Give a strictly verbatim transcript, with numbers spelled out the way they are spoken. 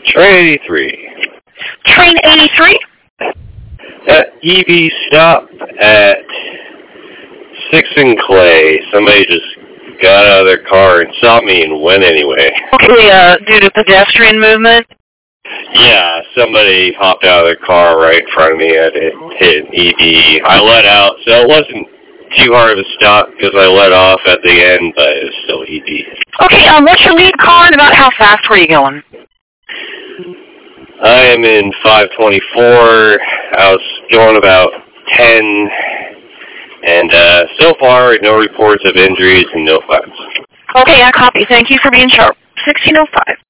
Train eighty-three. Train eighty-three? At E V stop at sixth and Clay. Somebody just got out of their car and saw me and went anyway. Okay, uh, due to pedestrian movement? Yeah, somebody hopped out of their car right in front of me and it hit an E V. I let out, so it wasn't too hard of a stop because I let off at the end, but it was still E V. Okay, um, what's your lead car and about how fast were you going? I am in five twenty-four. I was going about ten, and uh, so far, no reports of injuries and no fines. Okay, I copy. Thank you for being sharp. sixteen oh five.